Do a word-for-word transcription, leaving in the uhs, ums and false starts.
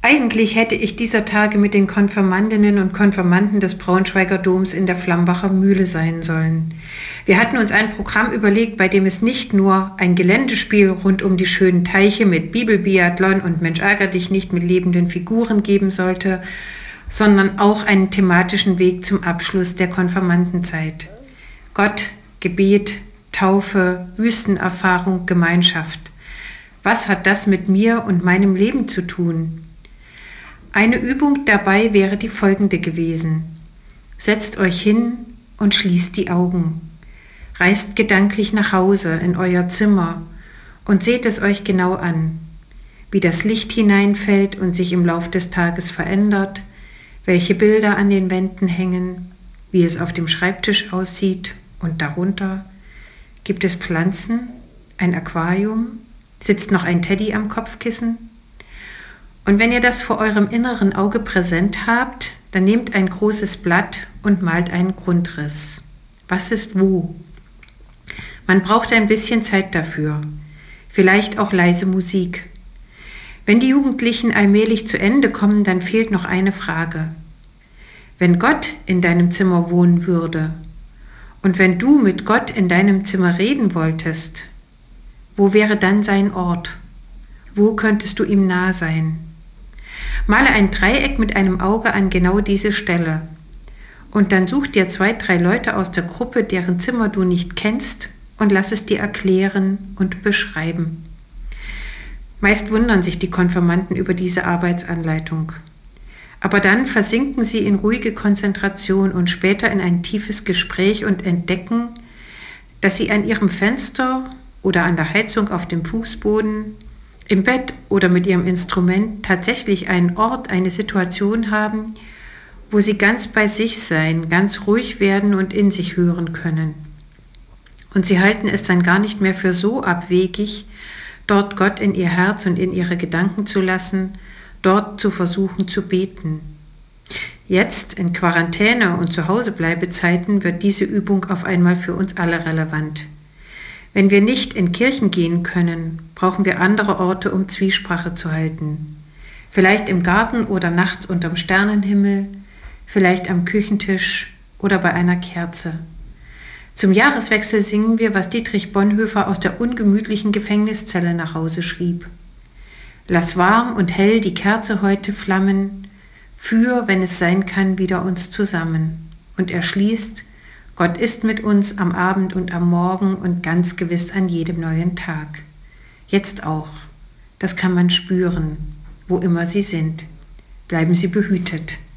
Eigentlich hätte ich dieser Tage mit den Konfirmandinnen und Konfirmanden des Braunschweiger Doms in der Flambacher Mühle sein sollen. Wir hatten uns ein Programm überlegt, bei dem es nicht nur ein Geländespiel rund um die schönen Teiche mit Bibelbiathlon und Mensch ärger dich nicht mit lebenden Figuren geben sollte, sondern auch einen thematischen Weg zum Abschluss der Konfirmandenzeit. Gott, Gebet, Taufe, Wüstenerfahrung, Gemeinschaft. Was hat das mit mir und meinem Leben zu tun? Eine Übung dabei wäre die folgende gewesen. Setzt euch hin und schließt die Augen. Reist gedanklich nach Hause in euer Zimmer und seht es euch genau an, wie das Licht hineinfällt und sich im Lauf des Tages verändert, welche Bilder an den Wänden hängen, wie es auf dem Schreibtisch aussieht und darunter. Gibt es Pflanzen, ein Aquarium, sitzt noch ein Teddy am Kopfkissen? Und wenn ihr das vor eurem inneren Auge präsent habt, dann nehmt ein großes Blatt und malt einen Grundriss. Was ist wo? Man braucht ein bisschen Zeit dafür, vielleicht auch leise Musik. Wenn die Jugendlichen allmählich zu Ende kommen, dann fehlt noch eine Frage. Wenn Gott in deinem Zimmer wohnen würde und wenn du mit Gott in deinem Zimmer reden wolltest, wo wäre dann sein Ort? Wo könntest du ihm nah sein? Male ein Dreieck mit einem Auge an genau diese Stelle und dann such dir zwei, drei Leute aus der Gruppe, deren Zimmer du nicht kennst und lass es dir erklären und beschreiben. Meist wundern sich die Konfirmanden über diese Arbeitsanleitung. Aber dann versinken sie in ruhige Konzentration und später in ein tiefes Gespräch und entdecken, dass sie an ihrem Fenster oder an der Heizung auf dem Fußboden, im Bett oder mit ihrem Instrument tatsächlich einen Ort, eine Situation haben, wo sie ganz bei sich sein, ganz ruhig werden und in sich hören können. Und sie halten es dann gar nicht mehr für so abwegig, dort Gott in ihr Herz und in ihre Gedanken zu lassen, dort zu versuchen zu beten. Jetzt in Quarantäne- und Zuhausebleibezeiten wird diese Übung auf einmal für uns alle relevant. Wenn wir nicht in Kirchen gehen können, brauchen wir andere Orte, um Zwiesprache zu halten. Vielleicht im Garten oder nachts unterm Sternenhimmel, vielleicht am Küchentisch oder bei einer Kerze. Zum Jahreswechsel singen wir, was Dietrich Bonhoeffer aus der ungemütlichen Gefängniszelle nach Hause schrieb. Lass warm und hell die Kerze heute flammen, für, wenn es sein kann, wieder uns zusammen. Und er schließt, Gott ist mit uns am Abend und am Morgen und ganz gewiss an jedem neuen Tag. Jetzt auch. Das kann man spüren, wo immer Sie sind. Bleiben Sie behütet.